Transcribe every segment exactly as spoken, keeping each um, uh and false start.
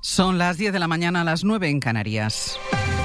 Son las diez de la mañana, a las nueve en Canarias.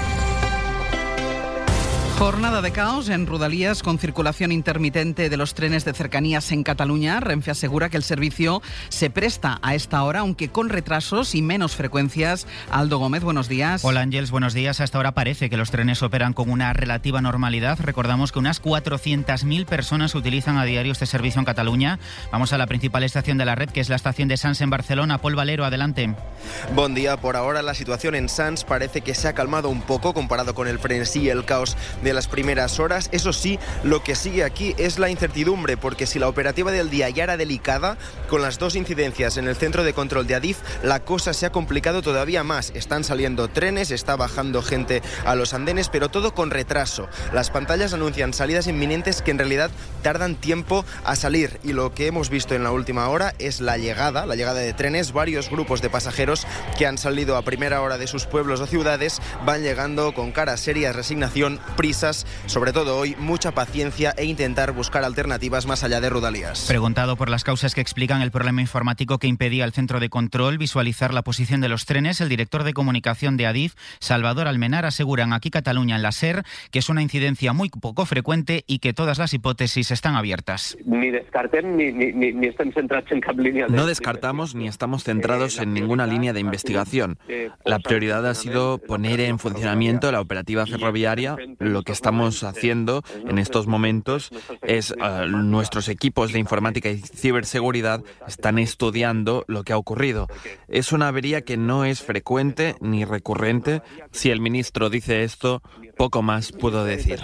Jornada de caos en Rodalies con circulación intermitente de los trenes de cercanías en Cataluña. Renfe asegura que el servicio se presta a esta hora, aunque con retrasos y menos frecuencias. Aldo Gómez, buenos días. Hola Ángels, buenos días. A esta hora parece que los trenes operan con una relativa normalidad. Recordamos que unas cuatrocientas mil personas utilizan a diario este servicio en Cataluña. Vamos a la principal estación de la red, que es la estación de Sants en Barcelona. Pol Valero, adelante. Buen día. Por ahora la situación en Sants parece que se ha calmado un poco comparado con el frenesí y el caos de las primeras horas. Eso sí, lo que sigue aquí es la incertidumbre, porque si la operativa del día ya era delicada, con las dos incidencias en el centro de control de Adif, la cosa se ha complicado todavía más. Están saliendo trenes, está bajando gente a los andenes, pero todo con retraso. Las pantallas anuncian salidas inminentes que en realidad tardan tiempo a salir, y lo que hemos visto en la última hora es la llegada, la llegada de trenes. Varios grupos de pasajeros que han salido a primera hora de sus pueblos o ciudades van llegando con cara seria, resignación, prisas. Sobre todo hoy, mucha paciencia e intentar buscar alternativas más allá de Rodalies. Preguntado por las causas que explican el problema informático que impedía al centro de control visualizar la posición de los trenes, el director de comunicación de Adif, Salvador Almenar, asegura en Aquí Cataluña, en la SER, que es una incidencia muy poco frecuente y que todas las hipótesis están abiertas. Ni descartem ni, ni, ni estem centrados en cap línea de... No descartamos ni estamos centrados en ninguna línea de investigación. La prioridad ha sido poner en funcionamiento la operativa ferroviaria. Lo que estamos haciendo en estos momentos es uh, nuestros equipos de informática y ciberseguridad están estudiando lo que ha ocurrido. Es una avería que no es frecuente ni recurrente. Si el ministro dice esto, poco más puedo decir.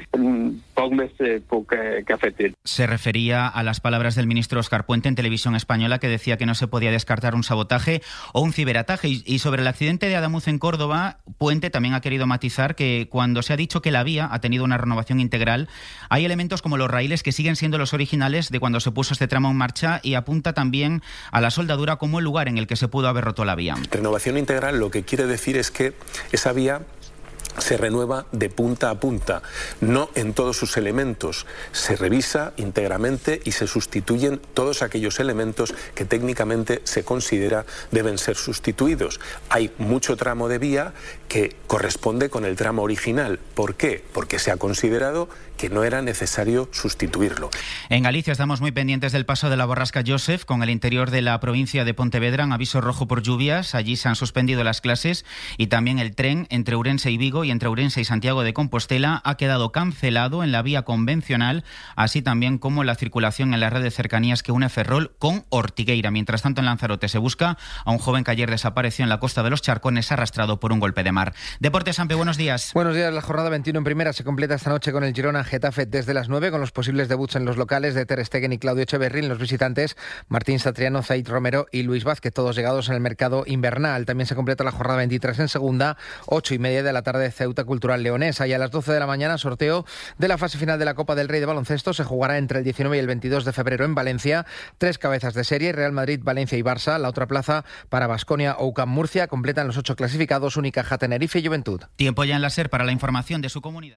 Se refería a las palabras del ministro Óscar Puente en Televisión Española, que decía que no se podía descartar un sabotaje o un ciberataje. Y sobre el accidente de Adamuz en Córdoba, Puente también ha querido matizar que cuando se ha dicho que la vía ha tenido una renovación integral, hay elementos como los raíles que siguen siendo los originales de cuando se puso este tramo en marcha, y apunta también a la soldadura como el lugar en el que se pudo haber roto la vía. Renovación integral lo que quiere decir es que esa vía se renueva de punta a punta, no en todos sus elementos. Se revisa íntegramente y se sustituyen todos aquellos elementos que técnicamente se considera deben ser sustituidos. Hay mucho tramo de vía que corresponde con el tramo original. ¿Por qué? Porque se ha considerado que no era necesario sustituirlo. En Galicia estamos muy pendientes del paso de la borrasca Joseph con el interior de la provincia de Pontevedra en aviso rojo por lluvias. Allí se han suspendido las clases y también el tren entre Ourense y Vigo y entre Ourense y Santiago de Compostela ha quedado cancelado en la vía convencional, así también como la circulación en la red de cercanías que une Ferrol con Ortigueira. Mientras tanto, en Lanzarote se busca a un joven que ayer desapareció en la costa de los Charcones arrastrado por un golpe de mar. Deportes, Sampe, buenos días. Buenos días. La jornada veintiuno en primera se completa esta noche con el Girona Getafe desde las nueve, con los posibles debuts en los locales de Ter Stegen y Claudio Echeverri, en los visitantes Martín Satriano, Zaid Romero y Luis Vázquez, todos llegados en el mercado invernal. También se completa la jornada veintitrés en segunda, ocho y media de la tarde, Ceuta Cultural Leonesa, y a las doce de la mañana sorteo de la fase final de la Copa del Rey de baloncesto. Se jugará entre el diecinueve y el veintidós de febrero en Valencia. Tres cabezas de serie: Real Madrid, Valencia y Barça. La otra plaza para Baskonia o U C A M Murcia. Completan los ocho clasificados: Unicaja, Tenerife y Juventud. Tiempo ya en la SER para la información de su comunidad.